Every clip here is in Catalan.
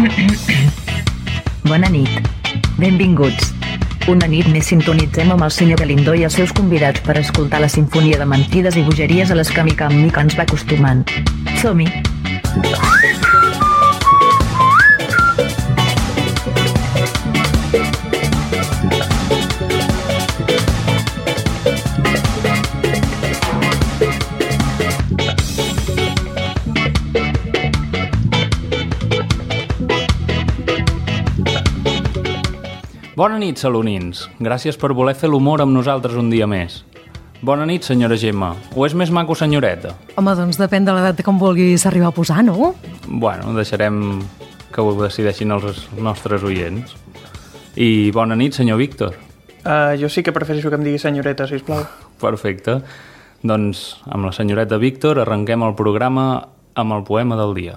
Bona nit. Benvinguts. Una nit més sintonitzem amb el senyor Galindo i els seus convidats per escoltar la sinfonia de mentides i bogeries a les que mica en mica ens va acostumant. Som-hi! Bona nit, salonins. Gràcies per voler fer l'humor amb nosaltres un dia més. Bona nit, senyora Gemma. O és més maco senyoreta? Home, doncs depèn de l'edat com vulguis arribar a posar, no? Bueno, deixarem que ho decideixin els nostres oients. I bona nit, senyor Víctor. Jo sí que prefereixo que em digui senyoreta, sisplau. Perfecte. Doncs amb la senyoreta Víctor arrenquem el programa amb el poema del dia.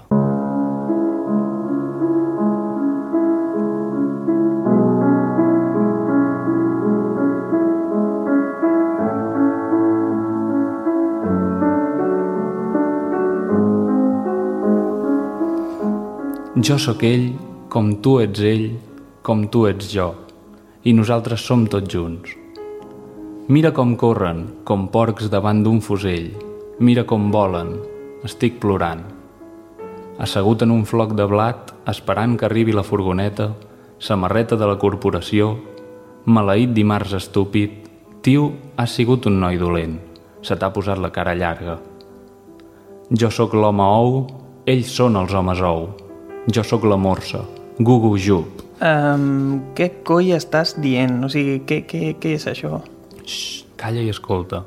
Jo sóc ell, com tu ets ell, com tu ets jo, i nosaltres som tots junts. Mira com corren, com porcs davant d'un fusell. Mira com volen, estic plorant. Assegut en un floc de blat, esperant que arribi la furgoneta, samarreta de la corporació, maleït dimarts estúpid, tio, has sigut un noi dolent, se t'ha posat la cara llarga. Jo sóc l'home ou, ells són els homes ou. Jo sóc la morsa, Gugu Jup. Què coi estàs dient? O sigui, què és això? Xxt, calla i escolta.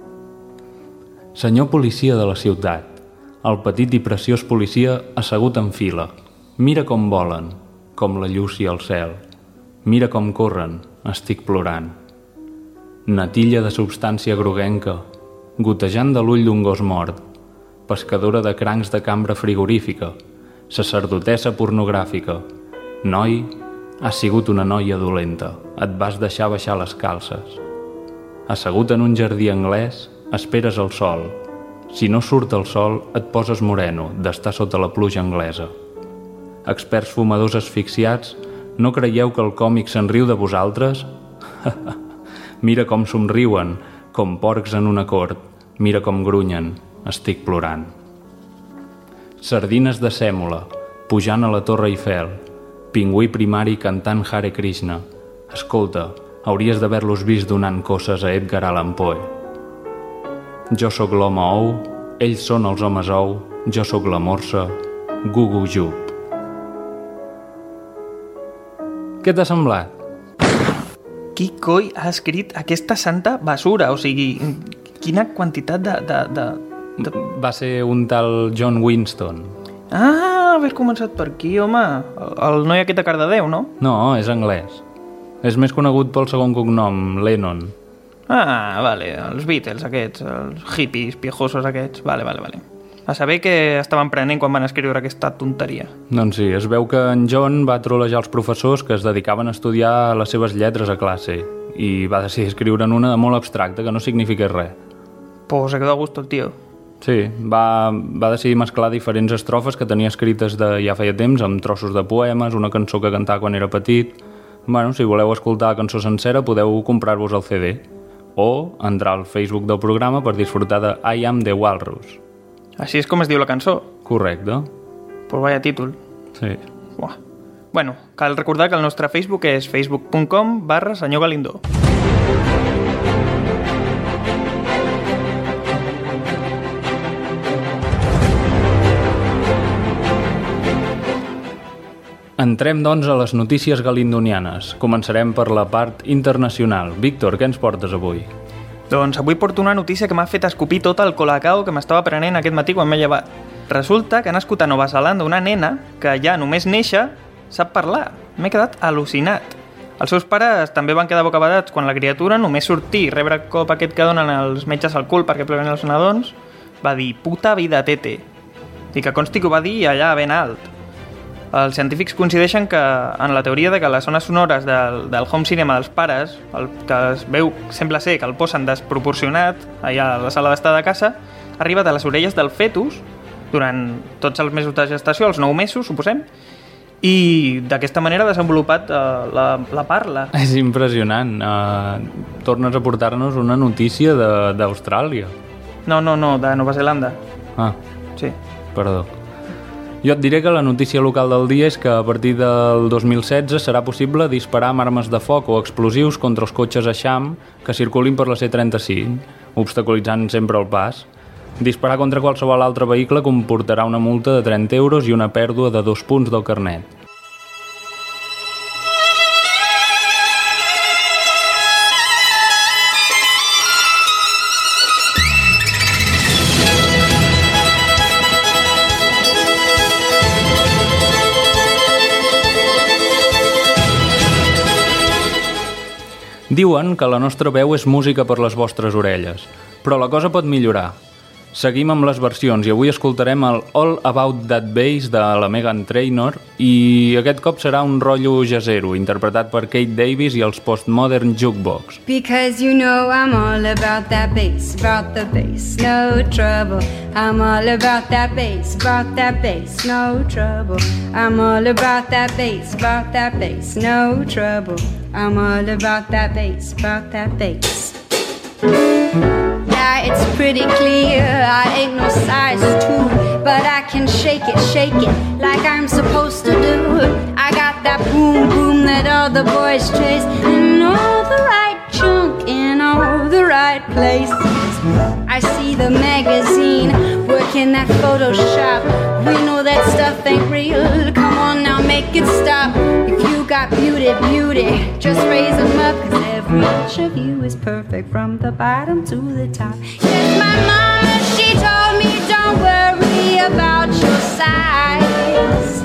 Senyor policia de la ciutat, el petit i preciós policia assegut en fila. Mira com volen, com la llúcia al cel. Mira com corren, estic plorant. Natilla de substància groguenca, gotejant de l'ull d'un gos mort. Pescadora de crancs de cambra frigorífica. Sacerdotessa pornogràfica. Noi, has sigut una noia dolenta. Et vas deixar baixar les calces. Assegut en un jardí anglès, esperes el sol. Si no surt el sol, et poses moreno d'estar sota la pluja anglesa. Experts fumadors asfixiats, no creieu que el còmic se'n riu de vosaltres? Mira com somriuen, com porcs en una cort. Mira com grunyen, estic plorant. Sardines de sèmola, pujant a la Torre Eiffel, pingüí primari cantant Hare Krishna. Escolta, hauries d'haver-los vist donant cosses a Edgar Allan Poe. Jo sóc l'home ou, ells són els homes ou, jo sóc la morsa, Gugu Jup. Què t'ha semblat? Qui coi ha escrit aquesta santa basura? O sigui, quina quantitat de... Va ser un tal John Winston. Ah, haver començat per aquí, home. El noi aquest de Cardedeu, no? No, és anglès. És més conegut pel segon cognom, Lennon. Ah, vale, els Beatles aquests, els hippies piejosos aquests. Vale. A saber què estaven prenent quan van escriure aquesta tonteria. Doncs sí, es veu que en John va trolejar els professors que es dedicaven a estudiar les seves lletres a classe i va decidir escriure'n una molt abstracta que no signifiqués res. Pues se quedó a gusto el tio. Sí, va decidir mesclar diferents estrofes que tenia escrites de ja feia temps, amb trossos de poemes, una cançó que cantava quan era petit. Bueno, si voleu escoltar la cançó sencera, podeu comprar-vos el CD o entrar al Facebook del programa per disfrutar de I Am the Walrus. Així és com es diu la cançó? Correcte. Pues vaya títol. Sí. Buah. Bueno, cal recordar que el nostre Facebook és facebook.com/Senyor Galindo. Entrem, doncs, a les notícies galindonianes. Començarem per la part internacional. Víctor, què ens portes avui? Doncs avui porto una notícia que m'ha fet escopir tot el colacao que m'estava prenent aquest matí quan m'he llevat. Resulta que ha nascut a Nova Zelanda una nena que ja només néixer sap parlar. M'he quedat al·lucinat. Els seus pares també van quedar bocabadats quan la criatura només sortir i rebre cop aquest que donen els metges al cul perquè pleguen els nadons, va dir puta vida tete. I que consti que ho va dir allà ben alt. Els científics coincideixen que en la teoria de que les zones sonores del home cinema dels pares, el que es veu sembla ser que el posen desproporcionat allà a la sala d'estar de casa, ha arribat a les orelles del fetus durant tots els mesos de gestació, els 9 mesos, suposem, i d'aquesta manera ha desenvolupat la parla. És impressionant. Tornes a portar-nos una notícia d'Austràlia. No, de Nova Zelanda. Ah, Sí. perdó. Jo et diré que la notícia local del dia és que a partir del 2016 serà possible disparar amb armes de foc o explosius contra els cotxes Eixam que circulin per la C35, obstaculitzant sempre el pas. Disparar contra qualsevol altre vehicle comportarà una multa de 30 euros i una pèrdua de 2 punts del carnet. Diuen que la nostra veu és música per les vostres orelles, però la cosa pot millorar. Seguim amb les versions i avui escoltarem el All About That Bass de la Meghan Trainor i aquest cop serà un rotllo jazzero interpretat per Kate Davis i els Postmodern Jukebox. Because you know I'm all about that bass, no trouble. I'm all about that bass, no trouble. I'm all about that bass, no trouble. I'm all about that bass, Yeah, it's pretty clear, I ain't no size 2, but I can shake it like I'm supposed to do. I got that boom boom that all the boys chase, and all the right junk in all the right places. I see the magazine working that Photoshop. We know that stuff ain't real. Come on now, make it stop. If you got beauty, just raise them up, 'cause every inch of you is perfect from the bottom to the top. Yes, my mama, she told me don't worry about your size,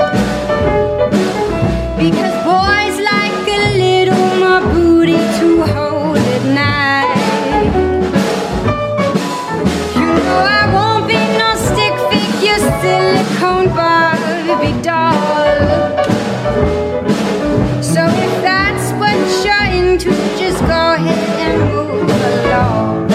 because boys like a little more booty to hold at night. You know I won't be no stick figure silicone Barbie doll. So if that's what you're into, just go ahead and move along.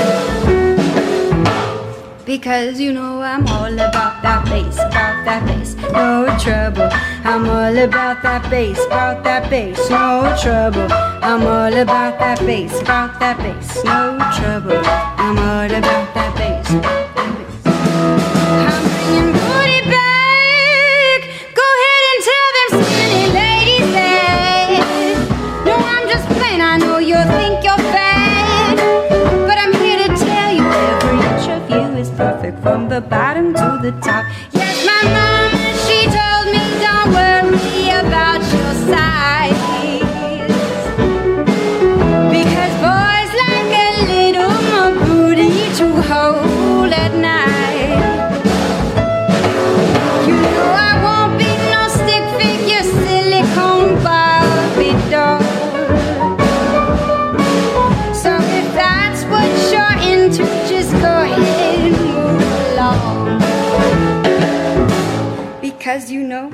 Because you know I'm all about that bass, no trouble. I'm all about that bass, no trouble. I'm all about that bass, no trouble. I'm all about that bass, I'm bringing booty back. Go ahead and tell them skinny ladies that. No, I'm just playing, I know you think you're bad, but I'm here to tell you every inch of you is perfect from the bottom to the top. Yes, my mama, she told me don't worry about your size, because boys like a little more booty to hold at night. You know I won't be no stick figure silicone Barbie doll. So if that's what you're into, just go ahead and move along. Because you know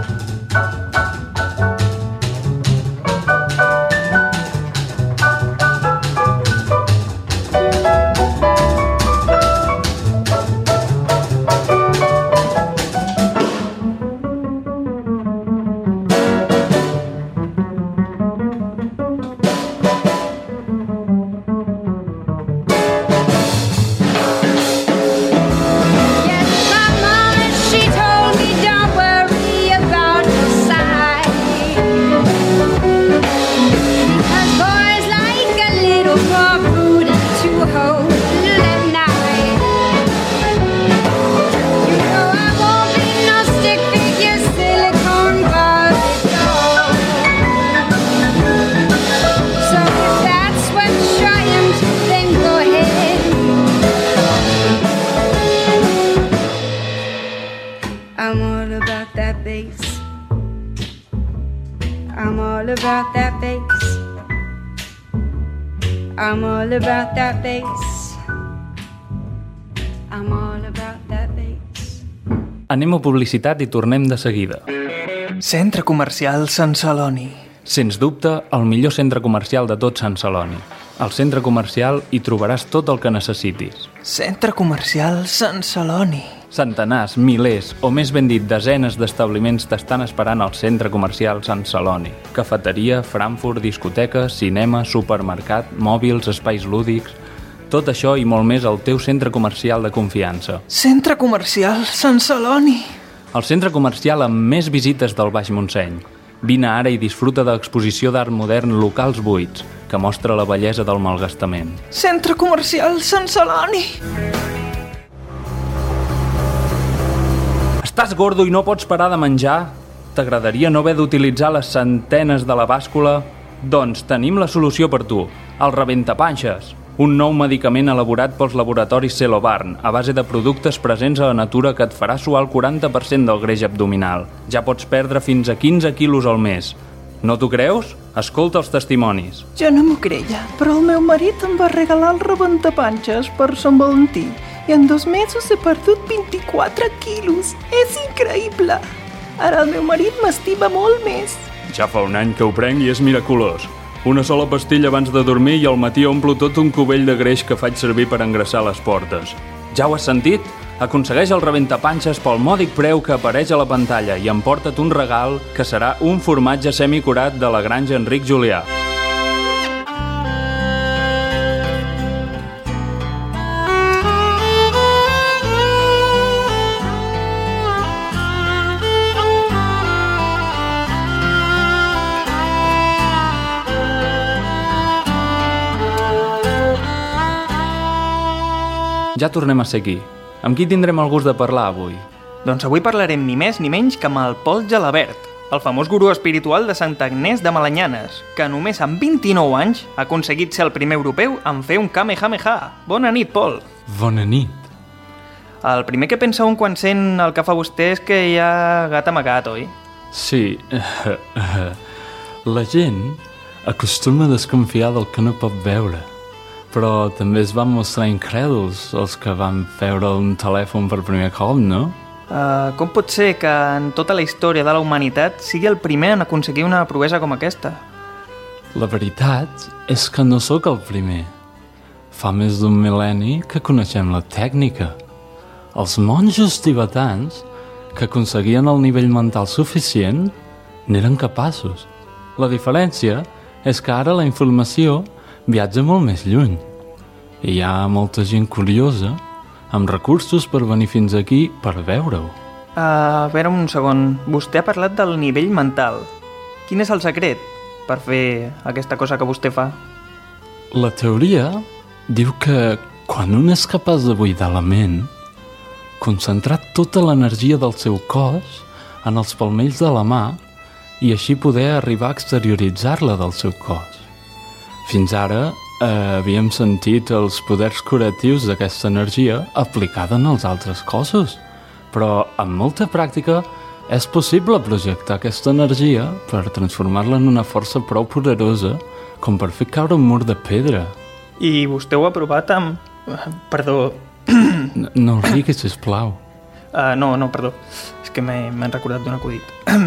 I'm all about that bass. I'm all about that bass. I'm all about that bass. I'm all about that bass. Anem a publicitat i tornem de seguida. Centre Comercial Sant Celoni. Sens dubte, el millor centre comercial de tot Sant Celoni. Al centre comercial hi trobaràs tot el que necessitis. Centre Comercial Sant Celoni. Centenars, milers, o més ben dit, desenes d'establiments t'estan esperant al centre comercial Sant Celoni. Cafeteria, Frankfurt, discoteca, cinema, supermercat, mòbils, espais lúdics... Tot això i molt més al teu centre comercial de confiança. Centre comercial Sant Celoni. El centre comercial amb més visites del Baix Montseny. Vine ara i disfruta de l'exposició d'art modern Locals Buits, que mostra la bellesa del malgastament. Centre comercial Sant Celoni. Estàs gordo i no pots parar de menjar? T'agradaria no haver d'utilitzar les centenes de la bàscula? Doncs tenim la solució per tu, el rebentapanxes. Un nou medicament elaborat pels laboratoris Celobarn, a base de productes presents a la natura que et farà suar el 40% del greix abdominal. Ja pots perdre fins a 15 quilos al mes. No t'ho creus? Escolta els testimonis. Jo no m'ho creia, però el meu marit em va regalar el rebentapanxes per Sant Valentí i en 2 mesos he perdut 24 quilos. És increïble! Ara el meu marit m'estima molt més. Ja fa un any que ho prenc i és miraculós. Una sola pastilla abans de dormir i al matí omplo tot un cubell de greix que faig servir per engreixar les portes. Ja ho has sentit? Aconsegueix el rebentapanxes pel mòdic preu que apareix a la pantalla i emporta't un regal que serà un formatge semicurat de la granja Enric Julià. Ja tornem a ser aquí. Amb qui tindrem el gust de parlar avui? Doncs avui parlarem ni més ni menys que amb el Pol Gelabert, el famós gurú espiritual de Santa Agnès de Malanyanes, que només amb 29 anys ha aconseguit ser el primer europeu en fer un Kamehameha. Bona nit, Pol. Bona nit. El primer que pensa un quan sent el que fa vostè és que hi ha gat amagat, oi? Sí. La gent acostuma a desconfiar del que no pot veure. Però també es van mostrar incrèduls els que van veure un telèfon per primer cop, no? Com pot ser que en tota la història de la humanitat sigui el primer en aconseguir una proesa com aquesta? La veritat és que no sóc el primer. Fa més d'1 mil·lenni que coneixem la tècnica. Els monjos tibetans, que aconseguien el nivell mental suficient, n'eren capaços. La diferència és que ara la informació viatja molt més lluny. I hi ha molta gent curiosa, amb recursos per venir fins aquí per veure-ho. A veure un segon, vostè ha parlat del nivell mental. Quin és el secret per fer aquesta cosa que vostè fa? La teoria diu que quan un és capaç de buidar la ment, concentrar tota l'energia del seu cos en els palmells de la mà i així poder arribar a exterioritzar-la del seu cos. Fins ara havíem sentit els poders curatius d'aquesta energia aplicada en els altres cossos, però amb molta pràctica és possible projectar aquesta energia per transformar-la en una força prou poderosa com per fer caure un mur de pedra. I vostè ho ha provat amb... Perdó. No riguis, sisplau. No, perdó. És que m'han recordat d'un acudit.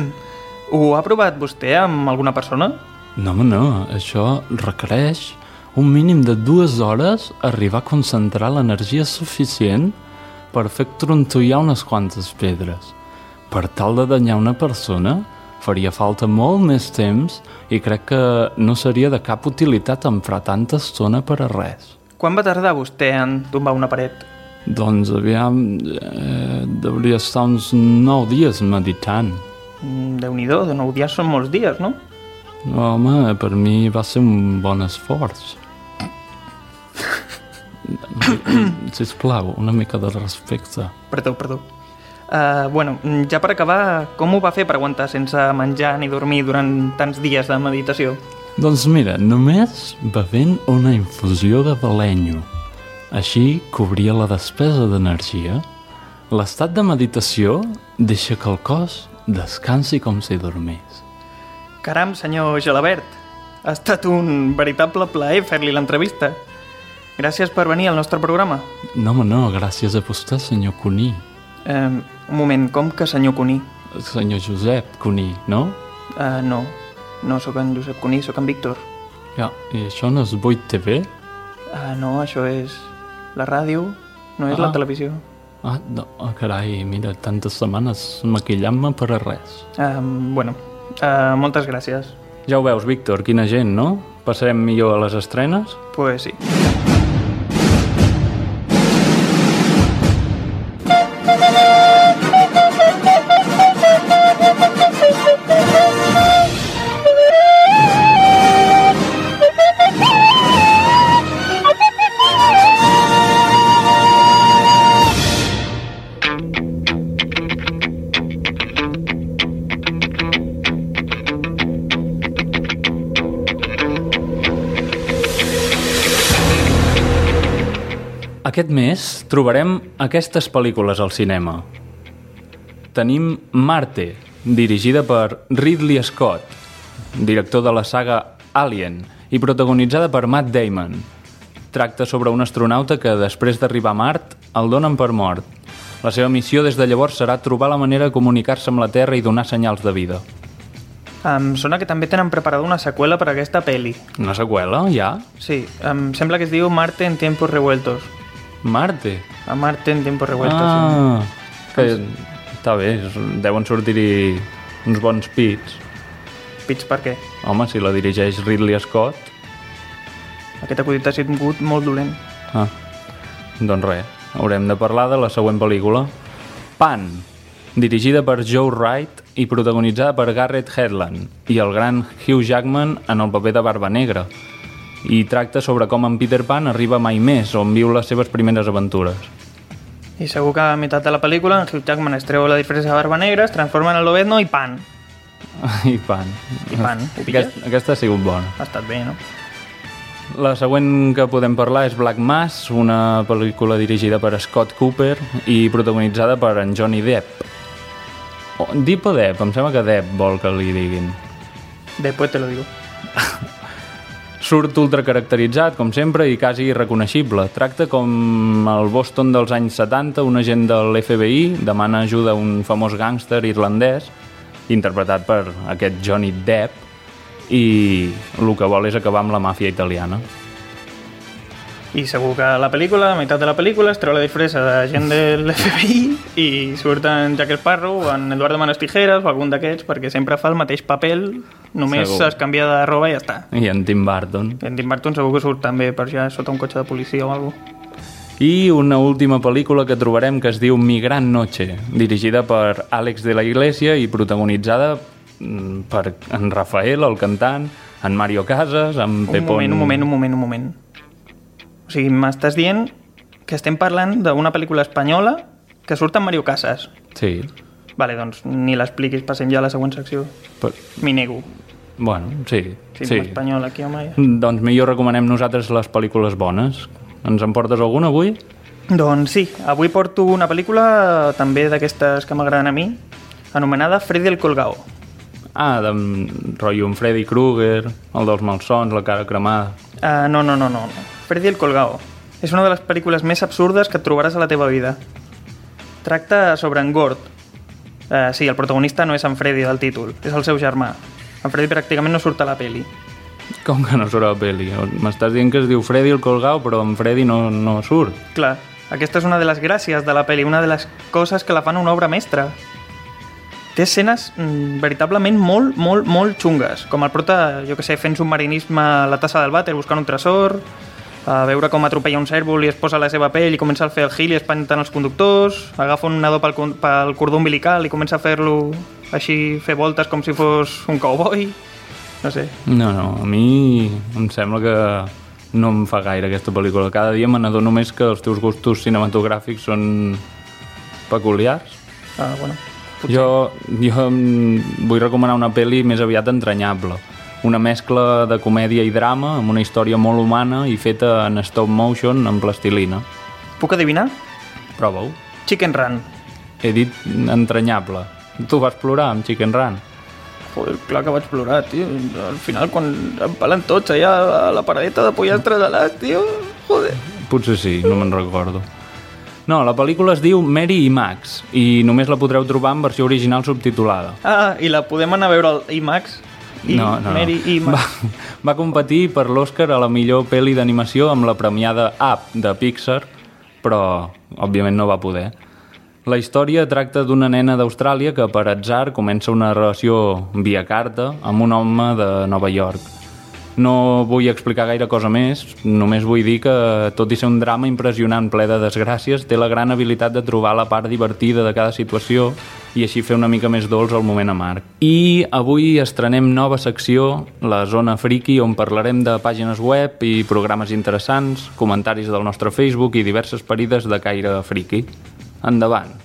Ho ha provat vostè amb alguna persona? No, això requereix un mínim de 2 hores arribar a concentrar l'energia suficient per fer trontollar unes quantes pedres. Per tal de danyar una persona, faria falta molt més temps i crec que no seria de cap utilitat emprar tanta estona per a res. Quan va tardar vostè en tombar una paret? Doncs aviam, devia estar uns 9 dies meditant. Déu-n'hi-do, de 9 dies són molts dies, no? Home, per mi va ser un bon esforç. Sisplau, una mica de respecte. Perdó. Bueno, ja per acabar, com ho va fer per aguantar sense menjar ni dormir durant tants dies de meditació? Doncs mira, només bevent una infusió de balenyo. Així cobria la despesa d'energia. L'estat de meditació deixa que el cos descansi com si dormís. Caram, senyor Gelabert, ha estat un veritable plaer fer-li l'entrevista. Gràcies per venir al nostre programa. No, gràcies a vostè, senyor Cuní. Un moment, com que senyor Cuní? Senyor Josep Cuní, no? No sóc en Josep Cuní, sóc en Víctor. Ja, i això no és 8TV? No, això és la ràdio, no és la televisió. Carai, mira, tantes setmanes maquillant-me per a res. Moltes gràcies. Ja ho veus, Víctor, quina gent, no? Passarem millor a les estrenes? Pues sí. Aquest mes trobarem aquestes pel·lícules al cinema. Tenim Marte, dirigida per Ridley Scott, director de la saga Alien, i protagonitzada per Matt Damon. Tracta sobre un astronauta que, després d'arribar a Mart, el donen per mort. La seva missió des de llavors serà trobar la manera de comunicar-se amb la Terra i donar senyals de vida. Em sona que també tenen preparada una seqüela per a aquesta pel·li. Una seqüela, ja? Sí, em sembla que es diu Marte en tiempos revueltos. Marte? A Marte en tiempos revueltos. Que està bé, deuen sortir-hi uns bons pits. Pits per què? Home, si la dirigeix Ridley Scott... Aquest acudit ha sigut molt dolent. Doncs res, haurem de parlar de la següent pel·lícula. Pan, dirigida per Joe Wright i protagonitzada per Garrett Hedlund i el gran Hugh Jackman en el paper de Barba Negra. I tracta sobre com en Peter Pan arriba mai més, on viu les seves primeres aventures. I segur que a meitat de la pel·lícula en Hugh Jackman es treu la diferència de Barba Negra, es transforma en el Lobezno i Pan. I Pan. I Pan, ho pilles? Aquesta ha sigut bona. Ha estat bé, no? La següent que podem parlar és Black Mass, una pel·lícula dirigida per Scott Cooper i protagonitzada per en Johnny Depp. Depp o Depp? Em sembla que Depp vol que li diguin. Después te lo digo. Surt ultracaracteritzat, com sempre, i quasi irreconeixible. Tracta com el Boston dels anys 70, un agent de l'FBI demana ajuda a un famós gàngster irlandès, interpretat per aquest Johnny Depp, i el que vol és acabar amb la màfia italiana. I segur que a la pel·lícula, a meitat de la pel·lícula, es treu la disfressa de gent de l'FBI i surt en Jack Sparrow, en Eduardo Manos Tijeras o algun d'aquests, perquè sempre fa el mateix paper, només Segur. es canvia de roba i ja està. I en Tim Burton. I en Tim Burton segur que surt també per allà sota un cotxe de policia o alguna cosa. I una última pel·lícula que trobarem que es diu Mi Gran Noche, dirigida per Àlex de la Iglesia i protagonitzada per en Rafael, el cantant, en Mario Casas, en Pepón... Un moment. O sigui, m'estàs dient que estem parlant d'una pel·lícula espanyola que surt en Mario Casas. Sí. Vale, doncs ni l'expliquis, passem ja a la següent secció. M'hi nego. Bueno, sí. Sí. Espanyol aquí, home. Doncs millor recomanem nosaltres les pel·lícules bones. Ens en portes alguna avui? Doncs sí, avui porto una pel·lícula també d'aquestes que m'agraden a mi, anomenada Freddy el Colgao. De rotllo un Freddy Krueger, el dels malsons, la cara cremada... No. Freddy el Colgao. És una de les pel·lícules més absurdes que et trobaràs a la teva vida. Tracta sobre en Gord. Sí, el protagonista no és en Freddy del títol, és el seu germà. En Freddy pràcticament no surt a la pel·li. Com que no surt a la pel·li? M'estàs dient que es diu Freddy el Colgao, però en Freddy no surt. Clar, aquesta és una de les gràcies de la pel·li, una de les coses que la fan una obra mestra. Té escenes veritablement molt xungues, com el prota, jo que sé, fent submarinisme a la tassa del vàter, buscant un tresor, a veure com atropella un cèrvol i es posa la seva pell i comença a fer el gil i espantant els conductors, agafa un nadó pel cordó umbilical i comença a fer-lo així, fer voltes com si fos un cowboy, no sé. No, a mi em sembla que no em fa gaire aquesta pel·lícula. Cada dia me n'adono més que els teus gustos cinematogràfics són peculiars. Bueno... Jo vull recomanar una pel·li més aviat entranyable. Una mescla de comèdia i drama amb una història molt humana i feta en stop motion, en plastilina. Puc adivinar? Prova-ho. Chicken Run. He dit entranyable. Tu vas plorar amb Chicken Run? Joder, clar que vaig plorar, tio. Al final, quan em palen tots allà a la paradeta de pollastres alats, tio, joder. Potser sí, no me'n recordo. No, la pel·lícula es diu Mary i Max i només la podreu trobar en versió original subtitulada. I la podem anar a veure al IMAX? No. Mary i Max. Va competir per l'Oscar a la millor pel·li d'animació amb la premiada Up de Pixar, però òbviament no va poder. La història tracta d'una nena d'Austràlia que per atzar comença una relació via carta amb un home de Nova York. No vull explicar gaire cosa més, només vull dir que, tot i ser un drama impressionant ple de desgràcies, té la gran habilitat de trobar la part divertida de cada situació i així fer una mica més dolç el moment amarg. I avui estrenem nova secció, la Zona Friki, on parlarem de pàgines web i programes interessants, comentaris del nostre Facebook i diverses parides de caire friki. Endavant!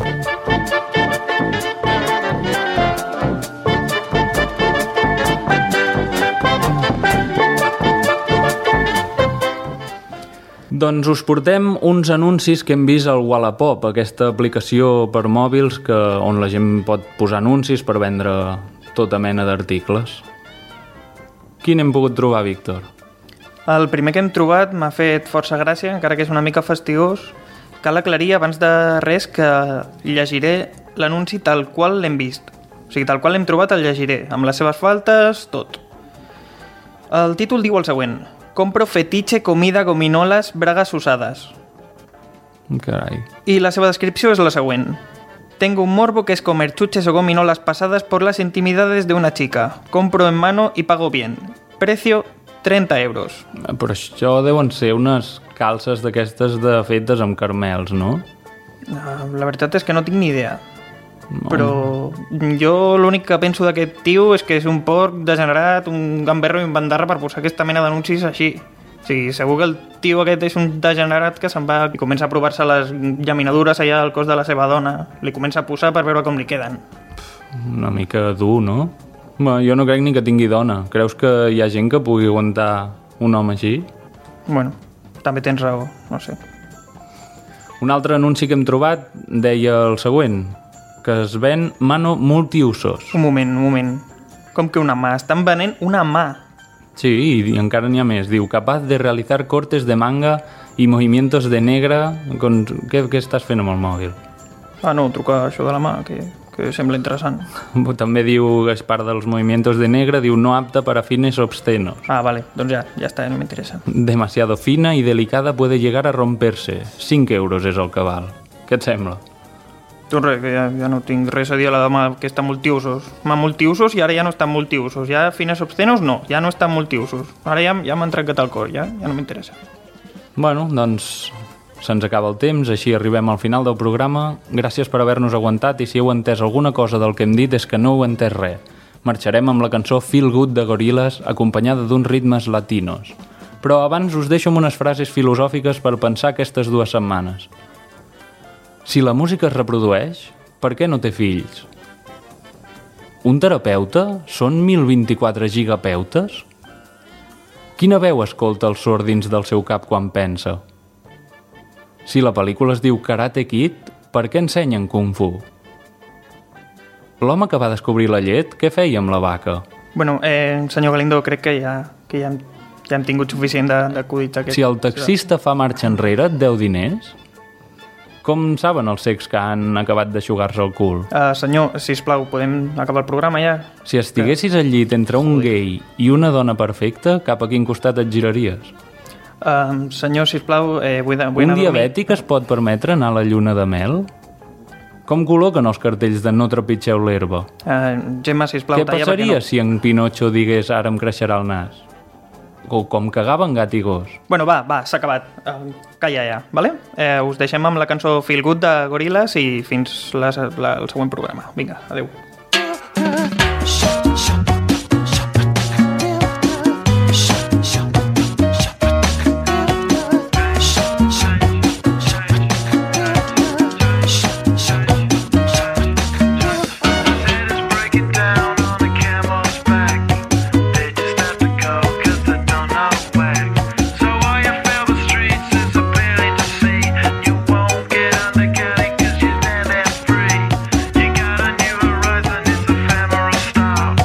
Doncs us portem uns anuncis que hem vist al Wallapop, aquesta aplicació per mòbils on la gent pot posar anuncis per vendre tota mena d'articles. Quin hem pogut trobar, Víctor? El primer que hem trobat m'ha fet força gràcia, encara que és una mica fastigós. Cal aclarir abans de res que llegiré l'anunci tal qual l'hem vist. O sigui, tal qual l'hem trobat el llegiré, amb les seves faltes, tot. El títol diu el següent: compro fetiche comida gominolas bragas usadas. Carai. Y la seva descripció és la següent: tengo un morbo que es comer chuches o gominolas pasadas por las intimidades de una chica. Compro en mano y pago bien. Precio 30 euros. Però això deuen ser unes calces d'aquestes fetes amb caramels, no? La veritat és que no tinc ni idea. No. Però jo l'únic que penso d'aquest tio és que és un porc degenerat, un gamberro i un bandarra per posar aquesta mena d'anuncis així. O sigui, segur que el tio aquest és un degenerat que se'n va i comença a provar-se les llaminadures allà al cos de la seva dona. Li comença a posar per veure com li queden. Una mica dur, no? Bé, jo no crec ni que tingui dona. Creus que hi ha gent que pugui aguantar un home així? Bueno, també tens raó, no sé. Un altre anunci que hem trobat deia el següent: que es ven mano multiusos. Un moment. Com que una mà? Estan venent una mà. Sí, i encara n'hi ha més. Diu, capaz de realizar cortes de manga y movimientos de negra. Què estàs fent amb el mòbil? Ah, no, trucar això de la mà, que sembla interessant. També diu, és part dels movimientos de negra, diu, no apta para fines obscenos. Ah, vale, doncs ja està, no m'interessa. Demasiado fina y delicada puede llegar a romperse. 5 euros és el que val. Què et sembla? Doncs res, que ja no tinc res a dir a la dama que està multiusos. Mà multiusos i ara ja no estan multiusos. Ja fines obscenos no, ja no estan multiusos. Ara ja m'han trencat el cor, ja no m'interessa. Bueno, doncs se'ns acaba el temps, així arribem al final del programa. Gràcies per haver-nos aguantat i si heu entès alguna cosa del que hem dit és que no heu entès res. Marxarem amb la cançó Feel Good de Gorillaz acompanyada d'uns ritmes latinos. Però abans us deixo amb unes frases filosòfiques per pensar aquestes 2 setmanes. Si la música es reprodueix, per què no té fills? Un terapeuta són 1024 gigapeutes? Quina veu escolta el sord dins del seu cap quan pensa? Si la pel·lícula es diu Karate Kid, per què ensenyen Kung Fu? L'home que va descobrir la llet, què feia amb la vaca? Bueno, senyor Galindo, crec que ja hem tingut suficient d'acudits aquest. Si el taxista fa marxa enrere, et deu diners? Com saben els cecs que han acabat d'aixugar-se el cul? Senyor, sisplau, podem acabar el programa ja? Si estiguessis al llit entre un gay i una dona perfecta, cap a quin costat et giraries? Senyor, sisplau, vull anar a dormir. Un diabètic es pot permetre anar a la lluna de mel? Com col·loquen els cartells de no trepitgeu l'herba? Gemma, sisplau, què passaria si en Pinocho digués ara em creixerà el nas? O com cagaven gat i gos. Bueno, va, s'ha acabat. Calla ja, vale? Us deixem amb la cançó Feel Good de Gorillaz i fins el següent programa. Vinga, adeu. Stop.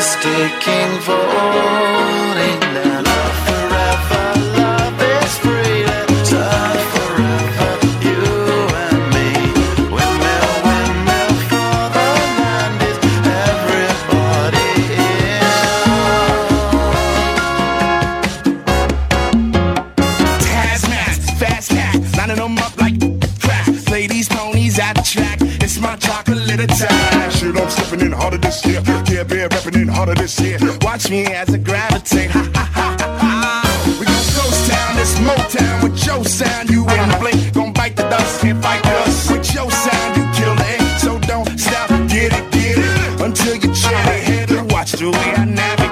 is taking voting now. Love forever, love is free. Let's love forever, you and me. Windmill, windmill for the land is everybody in. Hazmat, fast cat, lining them up like crack. Play these ponies at the track. It's my chocolate attack. Shit, I'm stepping in harder this year. Yeah, bear repping in harder this year. Watch me as I gravitate. Ha ha ha ha ha. We gon' ghost town, this Motown with your sound. You in the blink, gon' bite the dust, can't fight us. With your sound, you kill the aim. So don't stop, get it, until you try to hit it. Watch the way I navigate.